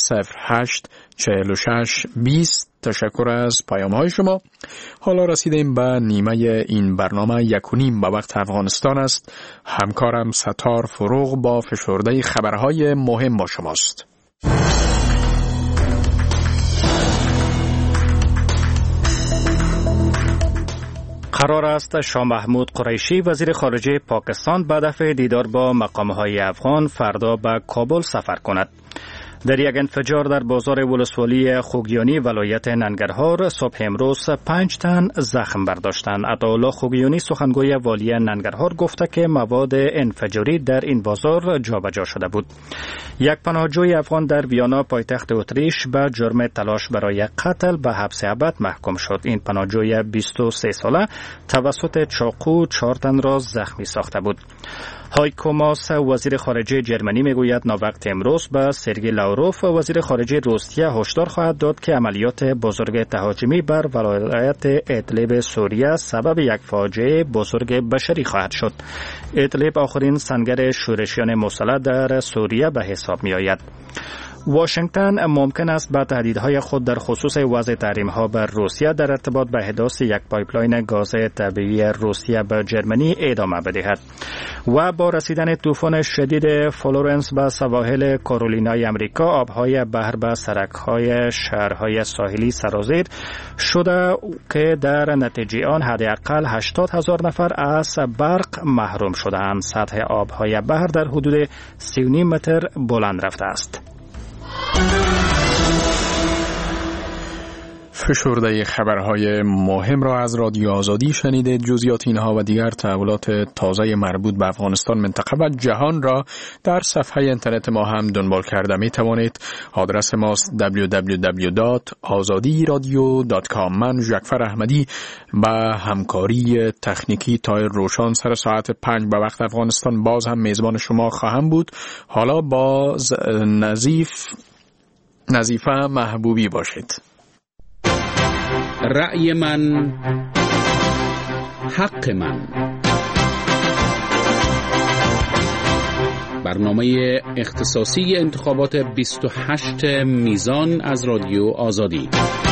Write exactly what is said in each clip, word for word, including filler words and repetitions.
صفر هشت چهل و شش بیست. تشکر از پیام های شما. حالا رسیدیم به نیمه این برنامه. یک و نیم به وقت افغانستان است. همکارم ستار فروغ با فشرده خبرهای مهم با شماست. قرار است شاه محمود قریشی وزیر خارجه پاکستان به دفع دیدار با مقام‌های افغان فردا به کابل سفر کند. در یک انفجار در بازار ولسوالی خوگیانی ولایت ننگرهار صبح امروز پنج تن زخم برداشتند. عطاالله خوگیانی سخنگوی والی ننگرهار گفته که مواد انفجاری در این بازار جابجا شده بود. یک پناهجوی افغان در ویانا پایتخت اتریش به جرم تلاش برای قتل به حبس ابد محکوم شد. این پناهجوی بیست و سه ساله توسط چاقو چهار تن را زخمی ساخته بود. هایکو ماس وزیر خارجه جرمنی میگوید ناوقت امروز به سرگئی لاوروف وزیر خارجه روسیه هشدار خواهد داد که عملیات بزرگ تهاجمی بر ولایت ادلب سوریه سبب یک فاجعه بزرگ بشری خواهد شد. ادلب آخرین سنگر شورشیان مسلح در سوریه به حساب می آید. واشنگتن ممکن است با تهدیدهای خود در خصوص وضع تحریم‌ها بر روسیه در ارتباط به احداث یک پایپلاین گاز طبیعی روسیه به جرمنی ادامه بدهد. و با رسیدن طوفان شدید فلورنس به سواحل کارولینای امریکا آبهای بحر به سرک‌های شهرهای ساحلی سرازیر شده که در نتیجه آن حداقل هشتاد هزار نفر از برق محروم شده‌اند. سطح آبهای بحر در حدود سی و نیم متر بلند رفته است. فشرده خبرهای مهم را از رادیو آزادی شنیدید. جزئیات اینها و دیگر تحولات تازه مربوط به افغانستان، منطقه و جهان را در صفحه اینترنت ما هم دنبال کرده می توانید. آدرس ماست دبلیو دبلیو دبلیو دات آزادی رادیو دات کام. من جعفر احمدی با همکاری تکنیکی تایر روشان سر ساعت پنج به وقت افغانستان باز هم میزبان شما خواهم بود. حالا باز نظیف نظیفه محبوبی باشید. رأی من حق من، برنامه اختصاصی انتخابات بیست و هشت میزان از رادیو آزادی.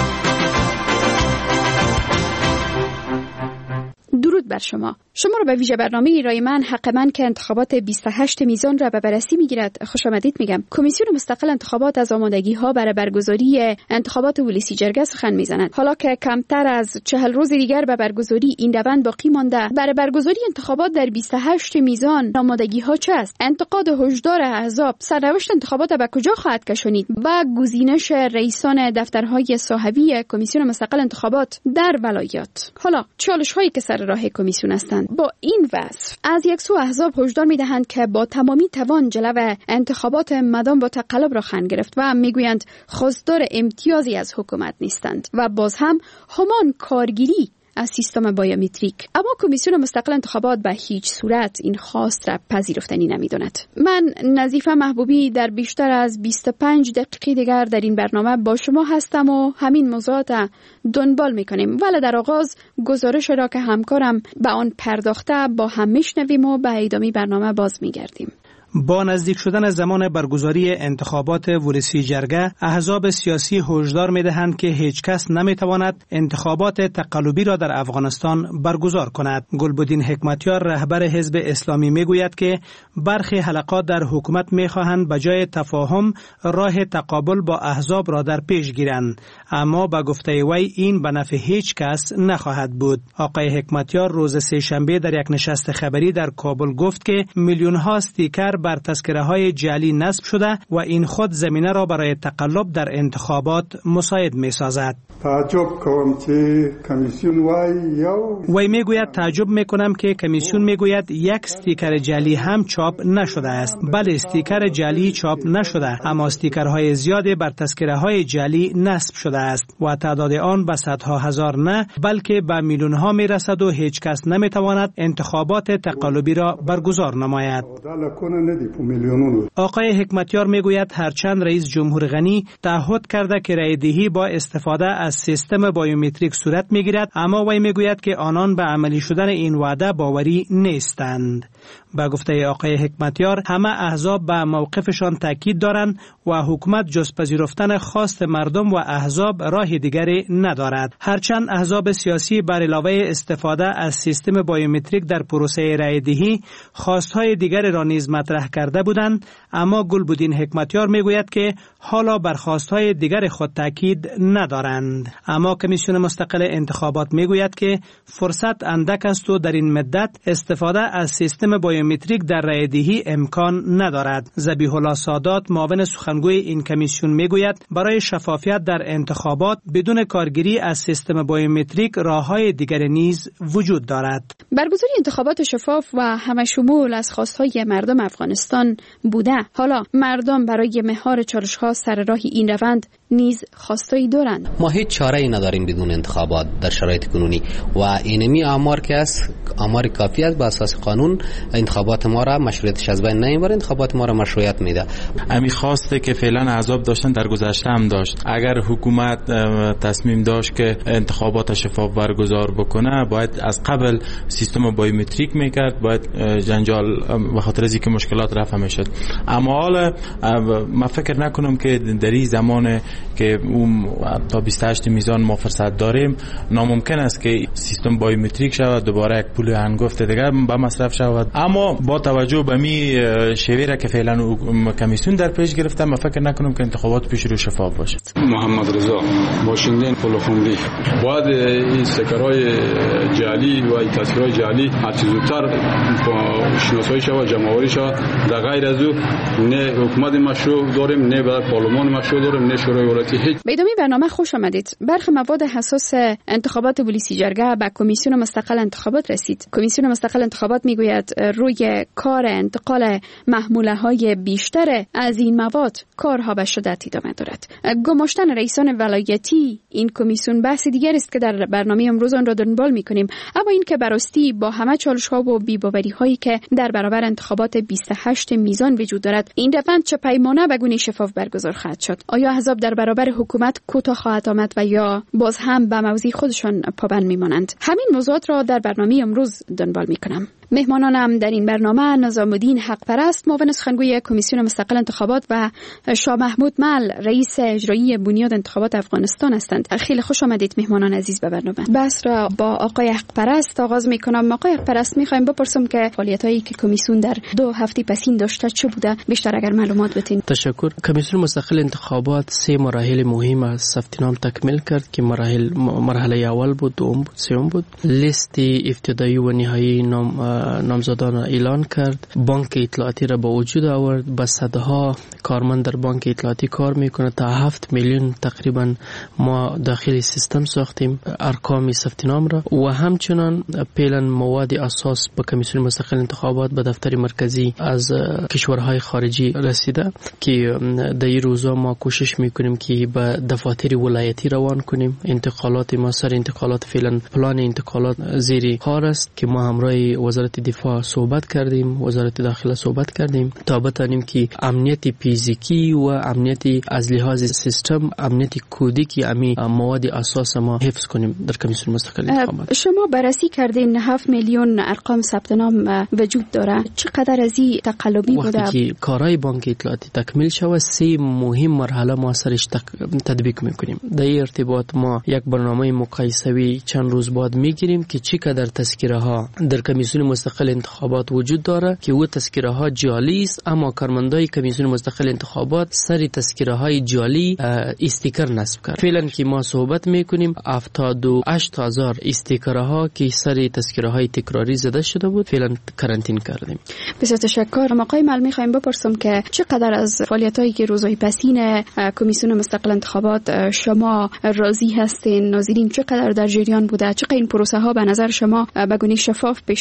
درود بر شما. شما را به ویژه برنامه رای من حق من که انتخابات بیست و هشت میزان را به بررسی میگیرد خوش آمدید میگم. کمیسیون مستقل انتخابات از آمادگی ها برای برگزاری انتخابات ولسی جرگه سخن میزند. حالا که کمتر از چهل روز دیگر به برگزاری این روند باقی مانده، برای برگزاری انتخابات در بیست و هشت میزان آمادگی ها چه است؟ انتقاد هشدار احزاب سرنوشت انتخابات به کجا خواهد کشانید؟ و گزینش رئیسان دفترهای صاحبی کمیسیون مستقل انتخابات در ولایات. حالا چالش هایی که سر راه کمیسیون هستند. با این وصف از یک سو احزاب هشدار میدهند که با تمامی توان جلو انتخابات مدام با تقلب را خواهند گرفت و میگویند خواستار امتیازی از حکومت نیستند و باز هم همان کارگیری از سیستم بایومتریک. اما کمیسیون مستقل انتخابات به هیچ صورت این خواست را پذیرفتنی نمی‌داند. من نظیفه محبوبی در بیشتر از بیست و پنج دقیقه دیگر در این برنامه با شما هستم و همین موضوعات دنبال می‌کنیم. ولی در آغاز گزارش را که همکارم به آن پرداخته با هم می‌شنویم و به ادامه برنامه باز می‌گردیم. با نزدیک شدن زمان برگزاری انتخابات ولسی جرگه، احزاب سیاسی هشدار می‌دهند که هیچ کس نمی‌تواند انتخابات تقلبی را در افغانستان برگزار کند. گلبدین حکمتیار رهبر حزب اسلامی میگوید که برخی حلقات در حکومت می‌خواهند به جای تفاهم راه تقابل با احزاب را در پیش گیرند، اما با گفته وی این به نفع هیچ کس نخواهد بود. آقای حکمتیار روز سه‌شنبه در یک نشست خبری در کابل گفت که میلیون‌ها استیکر بر تذکره‌های جعلی نصب شده و این خود زمینه را برای تقلب در انتخابات مساعد می‌سازد. تعجب کنم که کمیسیون وای یا وی میگوید تعجب میکنم که کمیسیون میگوید یک استیکر جعلی هم چاپ نشده است. بله، استیکر جعلی چاپ نشده، اما استیکرهای زیادی بر تذکره‌های جعلی نصب شده است و تعداد آن به صدها هزار نه بلکه به میلیون‌ها میرسد و هیچ کس نمیتواند انتخابات تقلبی را برگزار نماید. آقای حکمتیار میگوید هرچند رئیس جمهور غنی تعهد کرده که رای دهی با استفاده از سیستم بایومتریک صورت میگیرد، اما وی میگوید که آنان به عملی شدن این وعده باوری نیستند. با گفته آقای حکمتیار همه احزاب به موقفشان تاکید دارند و حکومت جز پذیرفتن خواست مردم و احزاب راه دیگری ندارد. هرچند احزاب سیاسی بر علاوه استفاده از سیستم بایومتریک در پروسه رای دهی خواستهای دیگری را نیز مطرح کرده بودند، اما گلبدین حکمتیار میگوید که حالا بر خواستهای دیگر خود تاکید ندارند. اما کمیسیون مستقل انتخابات میگوید که فرصت اندک است و در این مدت استفاده از سیستم بایومتریک در رای دهی امکان ندارد. ذبیح الله سادات معاون سخنگوی این کمیسیون میگوید برای شفافیت در انتخابات بدون کارگیری از سیستم بایومتریک راههای دیگر نیز وجود دارد. برگزاری انتخابات شفاف و همشمول از خواستهای مردم افغانستان بوده. حالا مردم برای مهار چالش‌ها سر راه این روند نیز خواستایی دارند. ما هیچ چاره‌ای نداریم بدون انتخابات در شرایط کنونی و اینمی آمار که است آمار کافی است. با اساس قانون انتخابات ما را مشروعیتش از بین نمیبره، انتخابات ما را مشروعیت میده. امی خواسته که فعلا احزاب داشتن در گذشته هم داشت. اگر حکومت تصمیم داشت که انتخابات شفاف برگزار بکنه باید از قبل سیستم بایومتریک میکرد، باید جنجال به خاطر از اینکه مشکلات رفع میشد. اما حالا من فکر نکنم که در این زمان که اون تا بیست و هشت میزان ما فرصت داریم ناممکن است که سیستم بایومتریک شود دوباره یک پول هنگفت دیگر به مصرف شود. اما با توجه به می شیوه که فعلا کمیسیون در پیش گرفته من فکر نکنم که انتخابات پیش رو شفاف باشد. محمد رضا باشنده پلخوندی باید این سکرهای جعلی و این تصویرهای جعلی هر چیز زودتر شناسایی شود، جمع‌آوری شود. در غیر از او نه حکومت مشروع داریم، نه برای پارلمان مشروع داریم، نه شورای ولایتی. هیچ. به ادامه برنامه خوش آمدید. برخی مواد حساس انتخابات ولسی جرگه به کمیسیون مستقل انتخابات رسید. کمیسیون مستقل انتخابات میگوید روی کار انتقال محموله‌های بیشتر از این مواد کارها به شدت ادامه دارد. گماشتن رئیسان ولایتی این کمیسیون بحث دیگر است که در برنامه امروز آن را دنبال می‌کنیم. اما این که براستی با همه چالش‌ها و بی‌باوری‌هایی که در برابر انتخابات بیست و هشت میزان وجود دارد، این روند چه پیمانه به گونه شفاف برگزار خواهد شد؟ آیا احزاب در برابر حکومت کوتاه خواهد آمد و یا باز هم به موضوع خودشان پابند میمانند؟ همین موضوعات را در برنامه امروز دنبال می‌کنم. مهمانانم در این برنامه نظام الدین حقپرست معاون سخنگوی کمیسیون مستقل انتخابات و شاه محمود مل رئیس اجرایی بنیاد انتخابات افغانستان هستند. خیلی خوش آمدید مهمانان عزیز به برنامه. بحث را با آقای حقپرست آغاز می‌کنم. آقای حقپرست می‌خوایم بپرسم که فعالیتایی که کمیسیون در دو هفته پسین داشته چه بوده؟ بیشتر اگر معلومات بدین. تشکر. کمیسیون مستقل انتخابات سه مراحل مهم از ثبت نام تکمیل کرد که مراحل مرحله اول بود، دوم بود، سوم بود. لیست ابتدایی و نهایی نام نامزدان اعلان کرد. بانک اطلاعاتی را به وجود آورد. با صدها کارمند در بانک اطلاعاتی کار میکنه. تا هفت میلیون تقریبا ما داخل سیستم ساختیم ارقام ثبت نام را و همچنان پیلن مواد اساس به کمیسیون مستقل انتخابات به دفتر مرکزی از کشورهای خارجی رسیده که در این روزا ما کوشش میکنیم که به دفاتر ولایتی روان کنیم. انتقالات ما سر انتقالات فعلا پلان انتقالات زیر کار است که ما همراه وزارت دفاع صحبت کردیم، وزارت داخله صحبت کردیم تا بتانیم که امنیت فیزیکی و امنیت از لحاظ سیستم، امنیت کودی که امی مواد اساس ما حفظ کنیم در کمیسیون مستقل انتخابات. شما بررسی کردین هفت میلیون ارقام ثبت نام وجود داره. چقدر از این تقلبی بوده؟ وقتی که کارهای بانک اطلاعاتی تکمیل شود سه مهم مرحله ما سرش تطبیق میکنیم. در این ارتباط ما یک برنامه مقایسوی چند روز بعد میگیریم که چقدر تذکره ها در کمیسیون مستقل انتخابات وجود داره که او تذکره ها جعلی است، اما کارمندای کمیسیون مستقل انتخابات سری تذکره های جعلی استیکر نصب کرد. فعلا که ما صحبت میکنیم هفتاد و هشت هزار استیکر ها که سری تذکره های تکراری زده شده بود فعلا کرانتین کردیم. بسیار تشکر. آقای مل میخوایم بپرسم که چقدر از فعالیتایی که روزهای پسین کمیسیون مستقل انتخابات شما راضی هستین؟ ناظرین چقدر در جریان بوده؟ چقدر این پروسه ها به نظر شما به گونه شفاف پیش میره؟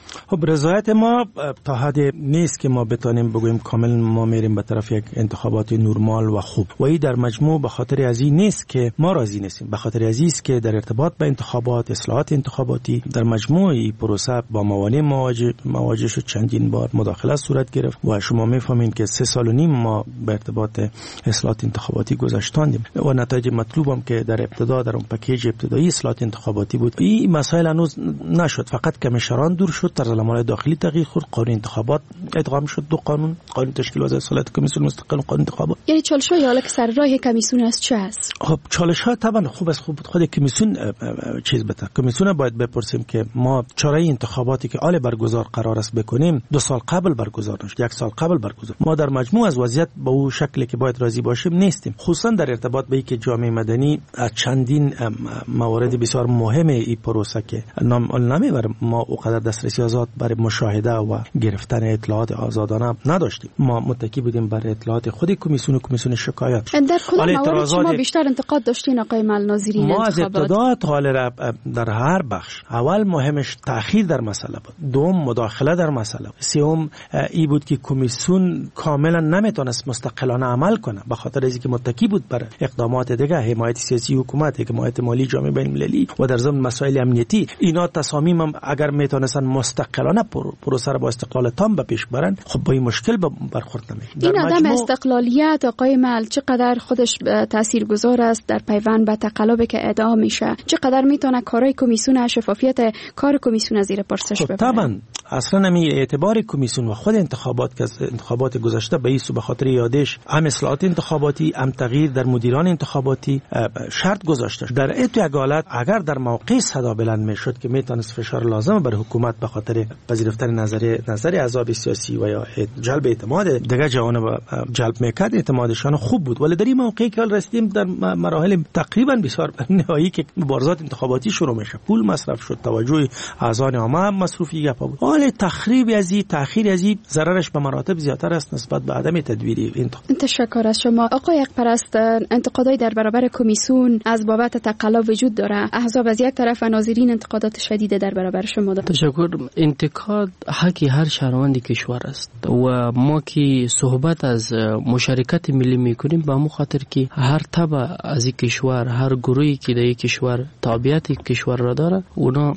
خب رضایت ما تا حد نیست که ما بتانیم بگوییم کامل ما میریم به طرف یک انتخابات نرمال و خوب. و این در مجموع به خاطر از این نیست که ما راضی نیستیم، به خاطر از این است که در ارتباط به انتخابات، اصلاحات انتخاباتی در مجموع این پروسه با موانع مواجه مواجه شد، چندین بار مداخله صورت گرفت و شما میفهمین که سه سال و نیم ما به ارتباط اصلاحات انتخاباتی گذاشتاندیم و نتایج مطلوبم که در ابتدا در اون پکیج ابتدایی اصلاحات انتخاباتی بود. این مسائل هنوز نشد، فقط کمیشنران دور شد، طرز العمل داخلی تغییر خورد، قانون انتخابات ادغام شد، دو قانون، قانون تشکیل وضع اصلاحات کمیسیون مستقل و قانون انتخابات. یعنی چالش‌های حالا که سر راه کمیسیون است چه است؟ خب چالش‌ها طبعا خوب است، خوب خود کمیسیون چیز بده. کمیسیون باید بپرسیم که ما چاره انتخاباتی که آل برگزار قرار است بکنیم دو سال قبل برگزار نشد، یک سال قبل برگزار. ما در مجموع از وضعیت به اون شکلی که باید راضی باشیم نیستیم، خصوصا در ارتباط به اینکه جامعه مدنی از چندین موارد بسیار مهم این پروسه که نام نمیبرم ما اونقدر دسترسی آزاد برای مشاهده و گرفتن اطلاعات آزادانه نداشتیم. ما متکی بودیم بر اطلاعات خود کمیسیون و کمیسیون شکایت. در کدام موارد شما بیشتر انتقاد داشتین آقای معالناظری؟ ما از ابتدا تا در هر بخش اول مهمش تأخیر در مسئله بود، دوم مداخله در مسئله، سوم ای بود که کمیسیون کاملا نمیتونست مستقلانه عمل کنه به خاطر اینکه متکی بود بر اقدامات دیگه، حمایت سیاسی حکومت، حمایت مالی جامعه بین المللی و در ضمن مسائل امنیتی. اینا تصامیم هم اگر میتونستن مستقلانه پروسه را با استقلال تام به پیش برن، خب با این مشکل برخورد نمیشه. این عدم مجموع... استقلالیت آقای مل چقدر خودش تاثیرگذار است در پیوند به تقلبی که ادعا میشه؟ چقدر میتونه کارهای کمیسیون، شفافیت کار کمیسیون زیر پرسش ببره؟ طبعا اصلا نمی اعتبار کمیسیون و خود انتخابات که انتخابات گذشته به این به خاطر یادش هم اصلاحات انتخاباتی، هم تغییر در مدیران انتخاباتی شرط گذاشته. در این یک حالت اگر در موقع صدا بلند میشد که میتونست فشار لازم بر حکومت به خاطر پذیرفتن نظر نظر احزاب سیاسی و یا جلب اعتماد دیگه جوانب جلب میکرد، اعتمادشان خوب بود. ولی در این موقعی که رسیدیم در مراحل تقریبا بسیار نهایی که مبارزات انتخاباتی شروع میشه، پول مصرف شد، توجه اعضای عامه مصرفی گپ بود. حال تخریب از این تأخیر از این ضررش به مراتب زیاتر است نسبت به عدم تدبیری انتخاب. تشکر از شما آقای اقپرست. انتقادای در برابر کمیسیون از بابت تقلب وجود داره، احزاب از یک طرف و ناظرین انتقادات شدید در برابر شما دارند. تشکر. انتقاد حق هر شهروند کشور است و ما که صحبت از مشارکت ملی میکنیم به مو خاطر که هر تبع از این کشور، هر گروهی که در این کشور تابعیت کشور را داره اونا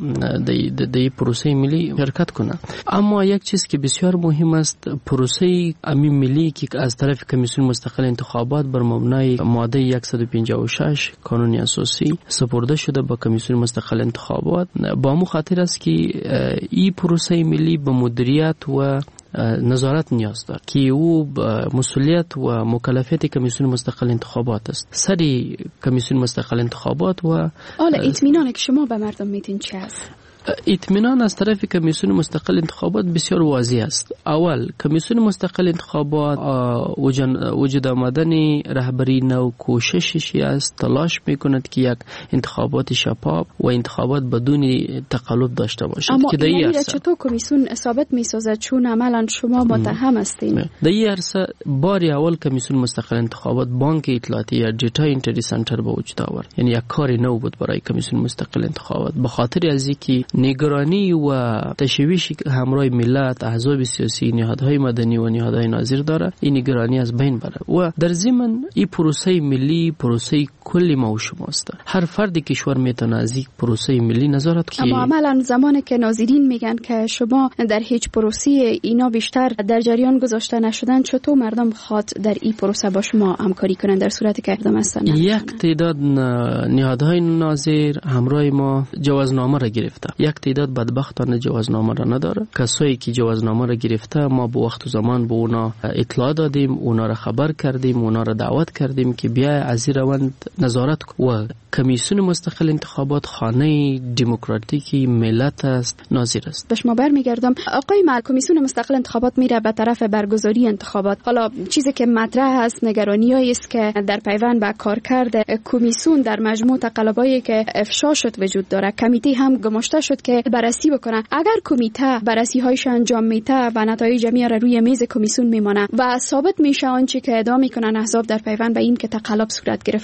در این پروسه ملی شرکت کنند. اما یک چیز که بسیار مهم است، پروسه امین ملی که از طرف کمیسیون مستقل انتخابات بر مبنای ماده صد و پنجاه و شش قانون اساسی سپرده شده به کمیسیون مستقل انتخابات با مو خاطر است که این پروسه ملی به مدیریت و نظارت نیاز دارد که او مسئولیت و مکلفیت کمیسیون مستقل انتخابات است. سری کمیسیون مستقل انتخابات و حالا اطمینان که شما به مردم میتین چه است؟ اطمینان از طرف کمیسیون مستقل انتخابات بسیار واضح است. اول کمیسیون مستقل انتخابات وجود آمدن رهبری نو کوششی است، تلاش میکند که یک انتخابات شفاف و انتخابات بدون تقلب داشته باشد. اما که این را چطور کمیسیون ثابت میسازد چون عملا شما متهم هستین؟ در این عرصه بار اول کمیسیون مستقل انتخابات بانک اطلاعاتی یا دیتا انتری سنتر به وجود آورد، یعنی یک کار نو بود برای کمیسیون مستقل انتخابات به خاطر از اینکه نگرانی و تشویشی که همراه ملت، احزاب سیاسی، نهادهای مدنی و نهادهای ناظر داره، این نگرانی از بین بره و در ضمن این پروسه ملی پروسه کلی ما و شماست. هر فرد کشور میتونه از این پروسه ملی نظارت کنه. اما عملا زمانی که ناظرین میگن که شما در هیچ پروسه اینا بیشتر در جریان گذاشته نشدن، چطور مردم خواد در این پروسه با شما همکاری کنن در صورتی که اقدام هستن؟ یک تعداد نهادهای ناظر همراه ما جوازنامه را گرفته، یک تعداد بدبختانه جوازنامه را نداره. کسایی که جوازنامه را گرفته ما به وقت و زمان به اونا اطلاع دادیم، اونا را خبر کردیم، اونا را دعوت کردیم که بیا از این روند نظارت کن. و کمیسیون مستقل انتخابات خانه دموکراتیکی ملت است، ناظر است. به شما برمیگردم آقای مل، کمیسیون مستقل انتخابات میره به طرف برگزاری انتخابات. حالا چیزی که مطرح است نگرانیایی است که در پیوند به کارکرد کمیسیون در مجموع تقلبایی که افشا شد وجود داره. کمیته هم گماشته شد که بررسی بکنه. اگر کمیته بررسی هایش انجام میده و نتایج جمعی را روی میز کمیسیون میمانه و ثابت میشه آنچه که ادعا میکنن احزاب در پیوند به این که تقلب صورت گرفت، پس از او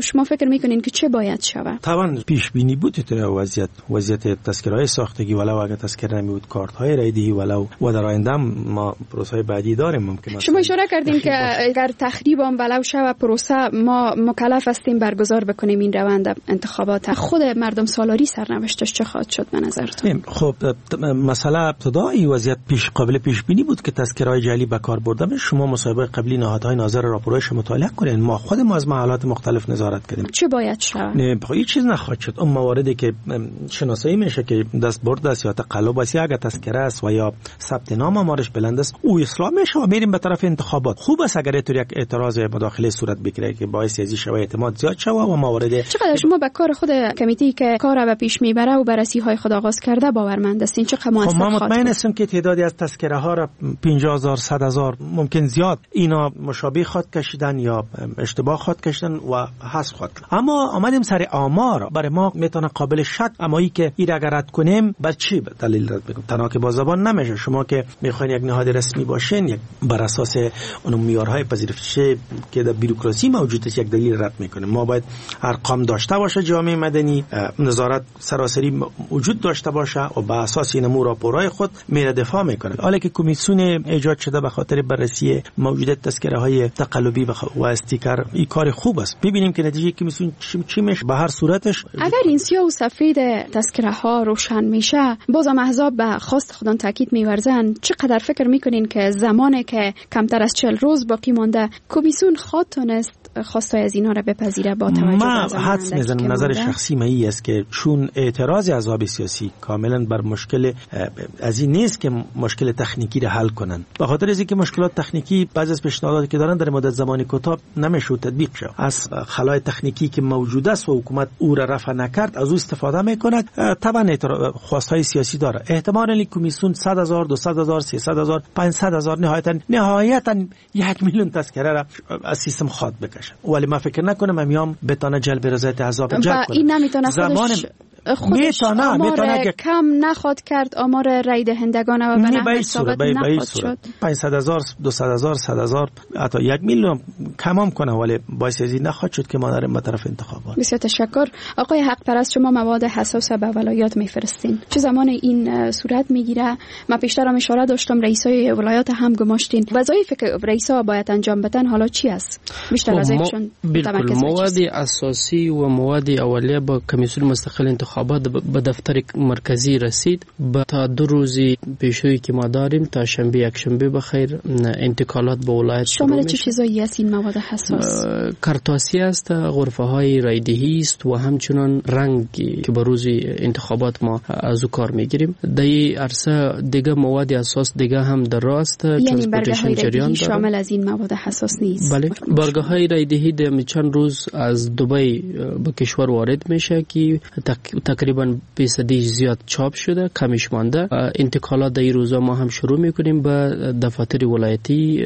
شما فکر میکنین که چه باید شود؟ طبعا پیش بینی بود در وضعیت وضعیت تذکره‌های ساختگی، ولو اگر تذکره نمی بود کارت های رایدهی ولو و در آینده ما پروسه بعدی داریم. ممکن شما اشاره کردین که اگر تخریب هم ولو شود پروسه ما مکلف هستیم برگزار بکنیم این روند انتخابات. خود مردم سالاری سرنوشتش چه خواهد شد به نظرتون؟ خب مسئله ابتدایی وضعیت پیش قابل پیش بینی بود که تذکره‌های جعلی به کار برده بشه. شما مصاحبه قبلی نهادهای ناظر راپورش مطالعه کنین. ما خود ما از محلات مختلف نظارت کردیم. چه باید شود؟ نه هیچ چیز نخواهد شد. اون مواردی که شناسایی میشه که دست برد است یا تقلب است یا اگر تذکره است و یا ثبت نام آمارش بلند است او اصلاح میشه و میریم به طرف انتخابات. خوب است اگر اینطور یک اعتراض مداخله صورت بگیره که باعث از شوی اعتماد زیاد شوه و موارد. چقدر شما به کار خود کمیته که کار را پیش میبره و بررسی‌های خود آغاز کرده باورمند هستین؟ چقدر موثر ما مطمئن هستم که تعدادی از تذکره ها را پنجاه هزار صد هزار ممکن زیاد اینا مشابه خود کشیدن یا اشتباه خود کشیدن و حذف خود. اما آمدیم سر آمار برای ما میتونه قابل شک امایی که این اگر رد کنیم بر چی دلیل رد بگم؟ تنها که با زبان نمیشه. شما که میخواین یک نهاد رسمی باشین یک بر اساس اون معیارهای پذیرفته که در بیروکراسی موجود است یک دلیل رد میکنه. ما باید ارقام داشته باشه، جامعه مدنی نظارت سراسری وجود داشته باشه و بر اساس این امور راپورهای خود میره دفاع میکنه. حالا که کمیسیون ایجاد شده به خاطر بررسی موجودیت تذکره های تقلبی و استیکر این کار خوب است. ببینیم که نتیجه کمیسیون چی میشه. به هر صورتش اگر این سیاه و سفید تذکره ها روشن میشه بازم احزاب به خواست خودان تاکید میورزن، چقدر فکر میکنین که زمانی که کمتر از چهل روز باقی مانده کمیسیون خواهد تونست خواستای از اینا را بپذیره با توجه ما حدس میزنم نظر شخصی من این است که چون اعتراض احزاب سیاسی کاملا بر مشکل از این نیست که مشکل تکنیکی را حل کنن، به خاطر از اینکه مشکلات تکنیکی بعضی از پیشنهاداتی که دارن در مدت زمانی کوتاه نمیشه تطبیق شه. از خلای تکنیکی که موجود است و حکومت او را رفع نکرد از او استفاده میکند. طبعا خواستای سیاسی داره. احتمالاً کمیسیون صد هزار دویست هزار سیصد هزار پانصد هزار نهایتا نهایتا یک میلیون تذکره را از سیستم خواهد بکشد. ولی ما فکر نکنم امیام بتونه جلب رضایت احزاب جلب کنه. این نمیتونه خودش خودش آمار کم نخواد کرد، آمار رای دهندگان و به نحو ثابت نخواد شد. پانصد هزار دویست هزار صد هزار حتی یک میلیون کمام کنه ولی باعث ازی نخواد شد که ما داریم به طرف انتخابات. بسیار تشکر آقای حق پرست. شما مواد حساس به ولایات میفرستین، چه زمان این صورت میگیره؟ من پیشتر هم اشاره داشتم رئیسای ولایات هم گماشتین. وظایفی که رئیسا باید انجام بدن حالا چی است؟ بیشتر وظایفشون بالکل مواد اساسی و مواد اولیه با کمیسیون مستقل انتخابات به دفتر مرکزی رسید. با تا دو روزی پیشروی که ما داریم تا شنبه یک شنبه بخیر انتقالات به ولایت شامل چه چیزایی است این مواد حساس؟ کارتاسی است، غرفه های رایدهی است و همچنان رنگ که به روز انتخابات ما از او کار میگیریم. در این عرصه دیگه مواد اساس دیگه هم در راست یعنی برگه های رایدهی شامل از این مواد حساس نیست؟ بله برگه های رایدهی در چند روز از دبی به کشور وارد میشه که تقریبا بیست زیاد چاپ شده، کمش مانده. انتقالات در این روزا ما هم شروع میکنیم به دفاتر ولایتی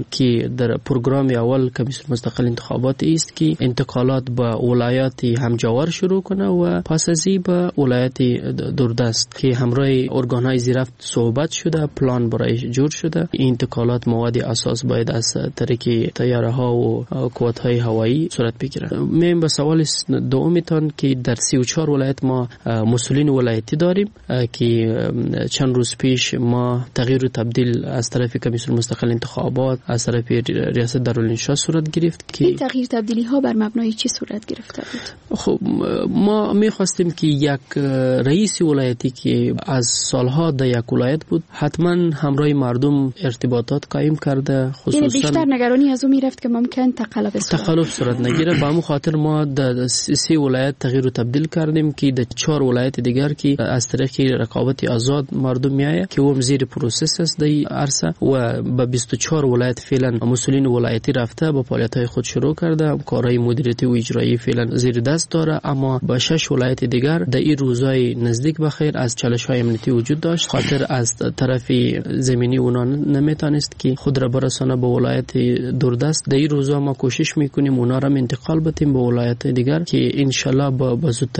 که در پروگرام اول کمیسیون مستقل انتخابات است که انتقالات به ولایات همجوار شروع کنه و پس از این به ولایت دوردست که همراه ارگان‌های زیرفت صحبت شده، پلان برای جور شده. این انتقالات مواد اساس باید از طریق طیاره ها و قوات-های هوایی صورت بگیره. من به سوال دومتان که در سی و چهار ولایت ما مسئولین ولایتی داریم که چند روز پیش ما تغییر و تبدیل از طرف کمیسیون مستقل انتخابات از طرف ریاست دارالانشا صورت گرفت. که این تغییر تبدیلی ها بر مبنای چی صورت گرفته بود؟ خب ما می‌خواستیم که یک رئیس ولایتی که از سالها در یک ولایت بود حتما همراه مردم ارتباطات قائم کرده، خصوصا یعنی بیشتر نگرانی از اون میرفت که ممکن تقلب صورت تقلب صورت نگیره. به همون خاطر ما در سه ولایت تغییر و تبدیل کردیم که در چهار ولایت دیگر که از طریق رقابت آزاد مردم میایه که اون زیر پروسس است در عرصه و به بیست و چهار ولایت فعلا مسئولین ولایتی رفته با فعالیت‌های خود شروع کرده، کارهای مدیریتی و اجرایی فعلا زیر دست داره. اما با شش ولایت دیگر در این روزهای نزدیک بخیر از چالش‌های امنیتی وجود داشت، خاطر از طرف زمینی اونا نمیتونست که خود را برسانه به ولایت دوردست. در این روزها ما کوشش میکنیم اونا را انتقال بدیم به ولایت دیگر که ان شاء الله با زودترین فرصت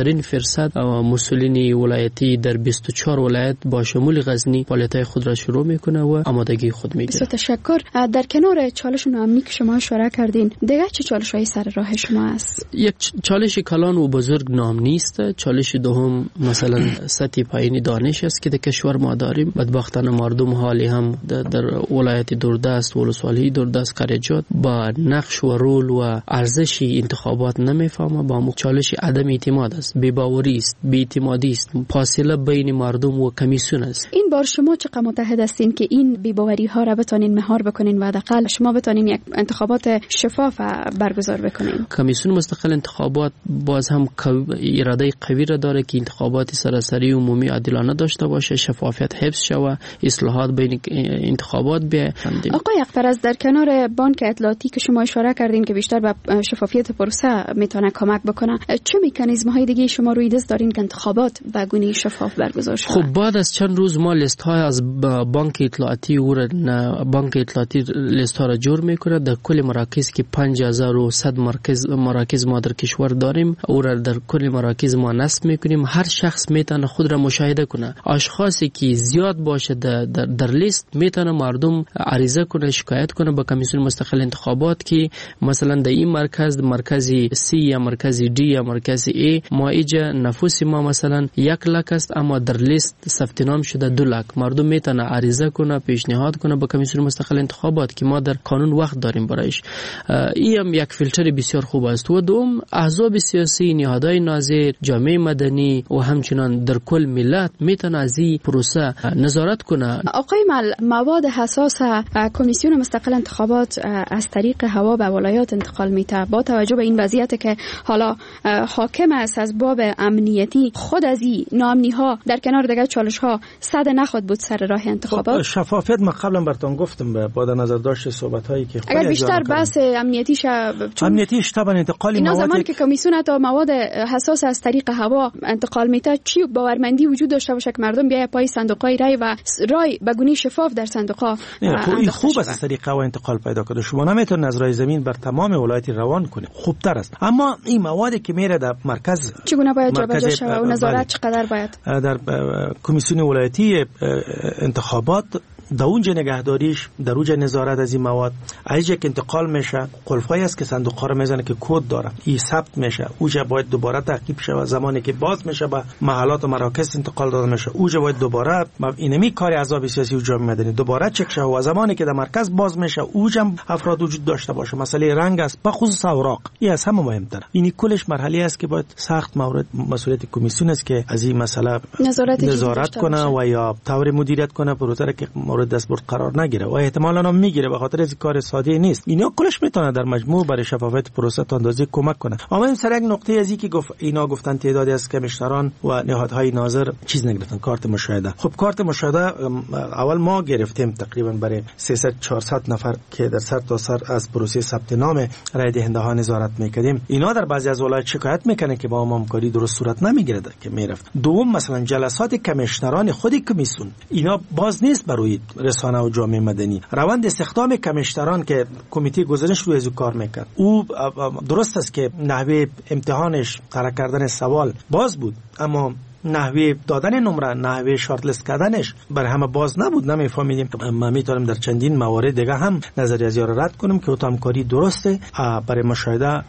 درصد مسئولین ولایتی در بیست و چهار ولایت با شمول غزنی فعالیت‌های خود را شروع میکنه و آمادگی خود میگیره. بسیار تشکر. در کنار چالش ناامنی که شما اشاره کردین، دیگه چه چالش‌های سر راه شما است؟ یک چالش کلان و بزرگ ناامنی است. چالش دوم مثلا سطح پایینی دانش است که در کشور ما داریم. بدبختانه مردم حالی هم در ولایت دوردست و ولسوالی دوردست قریجات با نقش و رول و ارزش انتخابات نمیفهمه. با چالش عدم اعتماد است، بی‌باوری است، بی‌اعتمادی است، فاصله بین مردم و کمیسیون است. این بار شما چقدر متحد هستین که این بی‌باوری ها را بتونین مهار بکنین و حداقل شما بتونین یک انتخابات شفاف برگزار بکنین؟ کمیسیون مستقل انتخابات باز هم اراده قوی را داره که انتخابات سراسری عمومی عادلانه داشته باشه، شفافیت حفظ شود، اصلاحات بین انتخابات بیاید. آقای اقفرز، در کنار بانک اطلاعاتی که شما اشاره کردین که بیشتر به شفافیت پروسه میتونه کمک بکنه، چه مکانیزم های دیگه شما روی دست دارین که انتخابات به گونه شفاف برگزار شود؟ خب بعد از چند روز ما لیست های از بانک اطلاعاتی و بانک اطلاعاتی لیست ها را جور میکنه در کل مراکز که پنج هزار و صد مراکز مراکز ما در کشور داریم، او را در کل مراکز ما نصب میکنیم. هر شخص میتونه خود را مشاهده کنه. اشخاصی که زیاد باشه در, در, در لیست میتونه مردم عریضه کنه، شکایت کنه به کمیسیون مستقل انتخابات که مثلا در این مرکز مرکزی سی یا مرکزی دی یا مرکزی ای ما ایجا نفوس ما مثلا یک لک است اما در لیست ثبت نام شده دو لک. مردم میتونه عریضه کنه، پیشنهاد کنه به کمیسیون مستقل انتخابات که ما در قانون وقت داریم برایش. این هم یک فیلتر بسیار خوب است. و دوم احزاب سیاسی، نهادهای ناظر، جامعه مدنی و همچنان در کل ملت میتونه از این پروسه نظارت کنه. آقای مل، مواد حساس کمیسیون مستقل انتخابات از طریق هوا به ولایات انتقال میته. با توجه به این وضعیت که حالا حاکم است از باب امنیتی، خود از این ناامنی ها در کنار دیگر چالش ها صد نخود بود سر راه انتخابات. شفافیت ما قبلا براتون گفتم با نظر داشت صحبت هایی که اگر بیشتر بحث امنیتی شه امنیتیش طبعا انتقال این زمان که کمیسیون تا مواد حساس از طریق هوا انتقال میته، چی باورمندی وجود داشته باشه که مردم بیای پای صندوق‌های رای و رای به گونه شفاف در صندوق‌ها؟ این خوب است از طریق هوا انتقال پیدا کنه. شما نمیتونید از رای زمین بر تمام ولایت روان کنید، خوبتر است. اما این موادی که میره در مرکز چگونه باید جابجا شه و نظارت چقدر باید در کمیسیون ولایتی انتخابات در اونجا نگهداریش، در اونجا نظارت از این مواد ایجا که انتقال میشه، قلفایی است که صندوق ها رو میزنه که کد داره، این ثبت میشه، اونجا باید دوباره تعقیب شه و زمانی که باز میشه به محلات و مراکز انتقال داده میشه، اونجا باید دوباره اینمی کاری احزاب سیاسی و جامعه مدنی دوباره چک شه و زمانی که در مرکز باز میشه اونجا افراد وجود داشته باشه. مسئله رنگ است، به خصوص اوراق، این از همه مهمتره. این کلش مرحله است که باید سخت مورد مسئولیت کمیسیون است که از این مسئله نظارت, نظارت کنه و یا طور مدیریت کنه پروسه که مورد دستبرد قرار نگیره و احتمالاً هم میگیره، به خاطر از کار ساده نیست. اینا کلش میتونه در مجموع برای شفافیت پروسه تا اندازه کمک کنه. اما این سر یک نقطه از اینکه گفت اینا گفتن تعدادی از کمیشنران و نهادهای ناظر چیز نگرفتن، کارت مشاهده. خب کارت مشاهده اول ما گرفتیم تقریبا برای سیصد چهارصد نفر که در سر تا سر از پروسه ثبت نام رای دهنده ها نظارت میکردیم. اینا در بعضی از ولایت شکایت میکنه که با ما همکاری درست صورت نمیگیره که میرفت. دوم مثلا جلسات کمیشنران خود کمیسیون اینا باز نیست برای رسانه و جامعه مدنی. روند استخدام کمیشنران که کمیته گزارش روی از کار میکرد، او درست است که نحوه امتحانش، طرح کردن سوال باز بود، اما نحوه دادن نمره، نحوه شارت لیست کردنش بر همه باز نبود. نمیفهمیدیم. ما میتونیم در چندین موارد دیگه هم نظریه ازیا را رد کنیم که همکاری درسته برای مشاهده،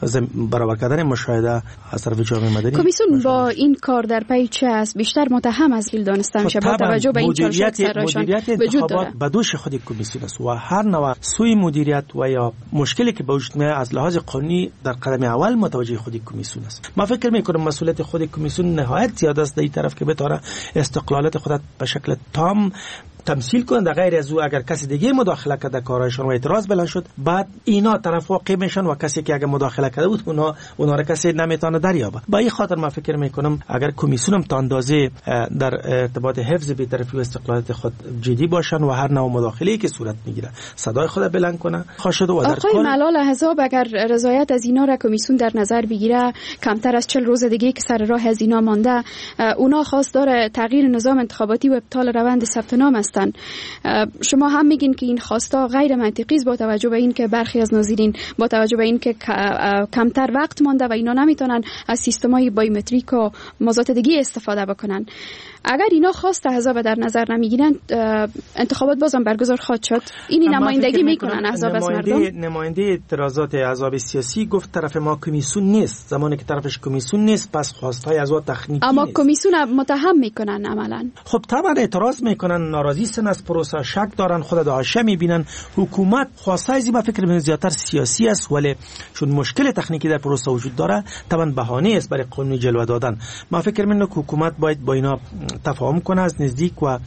برابر کردن مشاهده از طرف جامعه مدنی. کمیسیون با این کار در پی چه است؟ بیشتر متهم از هیل دانسته میشه با توجه به این چالشات سرشان وجود داره. به دوش خود کمیسیون است و هر نوع سوی مدیریت و یا مشکلی که به وجود میاد از لحاظ قانونی در قدم اول متوجه خود کمیسیون است. ما فکر میکنم مسئولیت خود کمیسیون نهایت زیاد است در این طرف که بتاره استقلالت خودت به شکل تام تمثیل کنند. در غیر از او اگر کسی دیگه مداخله کرده در کارایشان و اعتراض بلند شد، بعد اینا طرف واقع میشن و کسی که اگر مداخله کرده بود اونا اونا را کسی نمیتونه دریابه. با این خاطر من فکر میکنم اگر کمیسیون تا اندازه در ارتباط حفظ بی‌طرفی و استقلالیت خود جدی باشن و هر نوع مداخله‌ای که صورت میگیره صدای خود بلند کنه خواهد و در آقای کار ملال احزاب اگر رضایت از اینا را کمیسیون در نظر بگیره، کمتر از چهل روز دیگه که سر راه از اینا مانده، اونا خواست داره تغییر نظام انتخاباتی و ابطال روند ثبت نام است. هستند. شما هم میگین که این خواستا غیر منطقی است با توجه به این که برخی از ناظرین با توجه به این که کمتر وقت مانده و اینا نمیتونن از سیستم‌های بایومتریک و موضوعات دیگه استفاده بکنن. اگر اینا خواست احزاب در نظر نمیگیرن انتخابات بازم برگزار خواهد شد. اینی نمایندگی میکنن احزاب از مردم. نماینده اعتراضات احزاب سیاسی گفت طرف ما کمیسیون نیست. زمانی که طرفش کمیسیون نیست پس خواستهای احزاب تکنیکی اما نیست. کمیسیون متهم میکنن عملاً. خب طبعا اعتراض میکنن، ناراضی هستن از پروسه، شک دارن، خود داعش میبینن. حکومت خواسته از این فکر من زیاتر سیاسی است، ولی چون مشکل تکنیکی در پروسه وجود داره طبعا بهانه است برای قانونی جلوه دادن. ما فکر من که حکومت باید با اینا تفاهم کنه از نزدیک و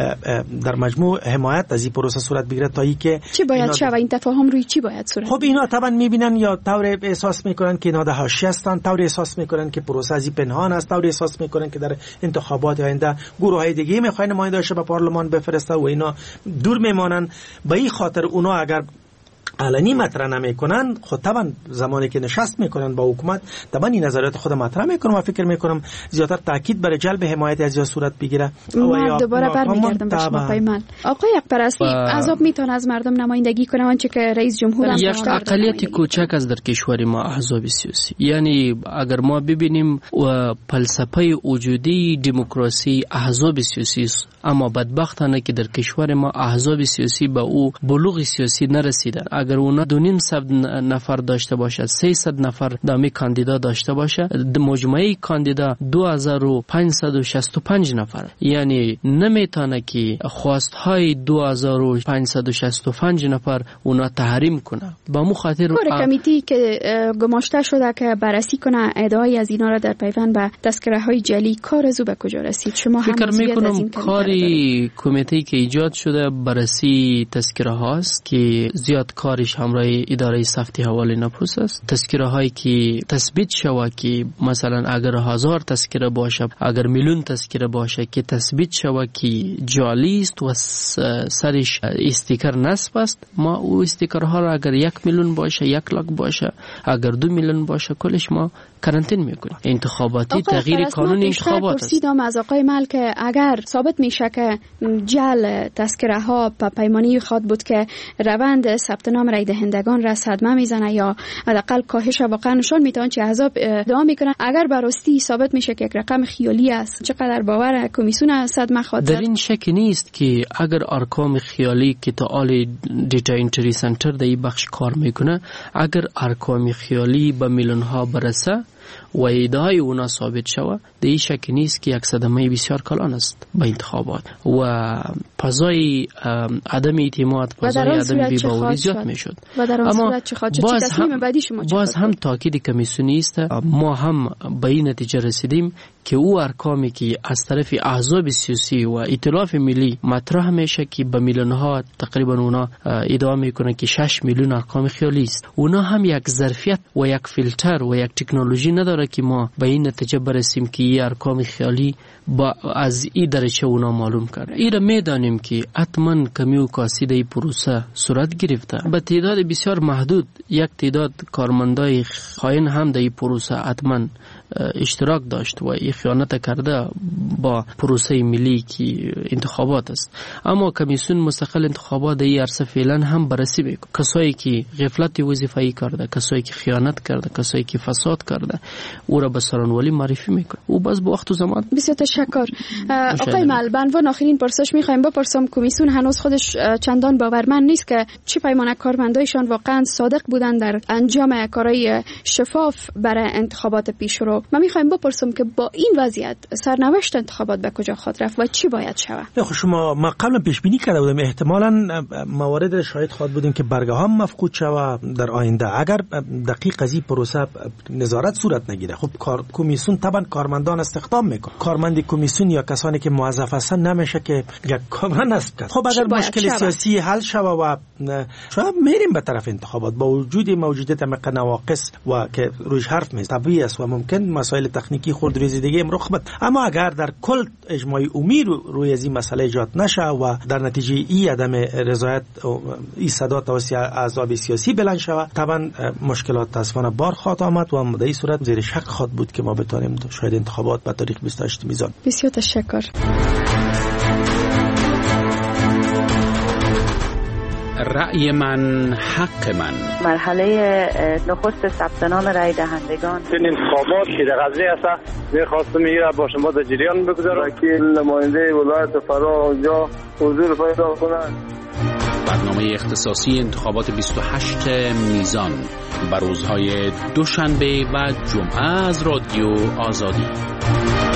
در مجموع حمایت از این پروسه صورت بگیره تا اینکه چی باید شه و این تفاهم روی چی باید صورت؟ خب اینا طبعا میبینن یا طور احساس میکنن که اینا در حاشیه هستن، طور احساس میکنن که پروسه از پنهان است، طور احساس میکنن که در انتخابات آینده گروهای دیگه میخواین نماینده‌اش به پارلمان بفرسته و اینا دور میمانن. به این خاطر اونا اگر علنی مطرح نمیکنن خود طبعا زمانی که نشست میکنن با حکومت طبعا این نظریات خود مطرح میکنم و فکر میکنم زیادتر تاکید برای جلب حمایت از یا صورت بگیره. من دوباره برمیگردم به شما پیمان. آقای اکبراستی عذاب میتونه از مردم نمایندگی کنه آنچه که رئیس جمهور هم یک اقلیت کوچک از در کشور ما احزاب سیاسی، یعنی اگر ما ببینیم و فلسفه وجودی دموکراسی احزاب سیاسی است، اما بدبختانه که در کشور ما احزاب سیاسی به او بلوغ سیاسی نرسیدن. اگر اونا دو نیم صد نفر داشته باشه، سیصد نفر دامی کاندیدا داشته باشه، مجموعه کاندیدا دو هزار و پانصد و شصت و پنج نفر، یعنی نمیتونه که خواستهای دو هزار و پانصد و شصت و پنج نفر اونا تحریم کنه. با مو خاطر کار کمیتی که گماشته شده که بررسی کنه ادعای از اینا را در پیوند به تذکره های جعلی، کار از او به کجا رسید؟ شما هم فکر میکنم کاری کمیته که ایجاد شده بررسی تذکره هاست که زیاد کارش همراه اداره ثبت حواله نفوس است. تذکره هایی که تثبیت شود که مثلا اگر هزار تذکره باشه، اگر میلیون تذکره باشه که تثبیت شود که جعلی است و سرش استیکر نصب است، ما او استیکرها را اگر یک میلیون باشه، یک لاک باشه، اگر دو میلیون باشه، کلش ما کرانتین میکنیم. انتخاباتی تغییر قانون انتخابات است. پرسیدم از آقای ملک اگر ثابت میشه که جعل تذکره ها پیمانی خواد بود که روند ثبت نام رای دهندگان را صدمه میزنه یا حداقل کاهش واقعا نشان میتونه چه احزاب ادعا میکنن، اگر براستی ثابت میشه که یک رقم خیالی است، چقدر باور کمیسیون صدمه خواد در این شک نیست که اگر ارقام خیالی که تا آل دیتا انتری سنتر در این بخش کار میکنه، اگر ارقام خیالی به میلیون ها برسه و ادعای اونا ثابت شود، در این شک نیست که یک صدمه بسیار کلان است به انتخابات و فضای عدم اعتماد، فضای عدم بی‌باوری زیاد میشد. اما باز هم, باز هم تاکید کمیسیونی است. ما هم به این نتیجه رسیدیم که او ارقامی که از طرف احزاب سیاسی و ائتلاف ملی مطرح میشه که به میلیون ها تقریبا اونا ادعا میکنه که شش میلیون ارقام خیالی است، اونا هم یک ظرفیت و یک فیلتر و یک تکنولوژی نداره که ما به این نتیجه برسیم که این ارقام خیالی با از این درجه اونا معلوم کرد. ایره میدانیم که حتما کمی و کاسی در پروسه صورت گرفته. به تعداد بسیار محدود یک تعداد کارمندای خائن هم در پروسه حتما اشتراک داشت و خیانت کرده با پروسه ملی که انتخابات است. اما کمیسیون مستقل انتخابات در این عرصه فعلا هم بررسی میکنه. کسایی که غفلت وظیفه‌ای کرده، کسایی که خیانت کرده، کسایی که فساد کرده، او را به سرانولی معرفی میکنه. او باز با وقت و زمان. بسیار تشکر. آقای مل، به عنوان آخرین پرسش میخوایم بپرسم، کمیسیون هنوز خودش چندان باورمند نیست که چه پیمانه کارمندایشان واقعا صادق بودن در انجام کارهای شفاف برای انتخابات پیش رو. من میخوایم بپرسم که با این وضعیت سرنوشت انتخابات به کجا خواهد رفت و چی باید شود؟ خب شما ما قبلا پیش بینی کرده بودیم احتمالاً موارد شاهد خواهد بودیم که برگه ها مفقود شود در آینده اگر دقیق از این پروسه نظارت صورت نگیره. خب کار کمیسیون طبعا کارمندان استخدام میکنه. کارمند کمیسیون یا کسانی که موظف هستن نمیشه که یک کار نصب کرد. خب اگر مشکل سیاسی حل شود و شاید میریم به طرف انتخابات با وجود موجودیت نواقص و که روش حرف میز طبیعی است و ممکن مسائل تکنیکی خود ریزی دیگه هم رخ بده. اما اگر در کل اجماع عمومی رو روی از این مسئله ایجاد نشه و در نتیجه ای عدم رضایت این صدا توسط احزاب سیاسی بلند شود، طبعا مشکلات تاسفانه بار خواهد آمد و در این صورت زیر شک خواهد بود که ما بتونیم شاید انتخابات به تاریخ بیست و هشت میزان. بسیار تشکر. رأی من حق من. مرحله نخست ثبت نام رای دهندگان. این انتخابات که در غزنی است می‌خواستم میره با شما در جریان بگذارم که نماینده ولایت فرا اونجا حضور پیدا کنند. برنامه اختصاصی انتخابات بیست و هشت میزان بر روزهای دوشنبه و جمعه از رادیو آزادی.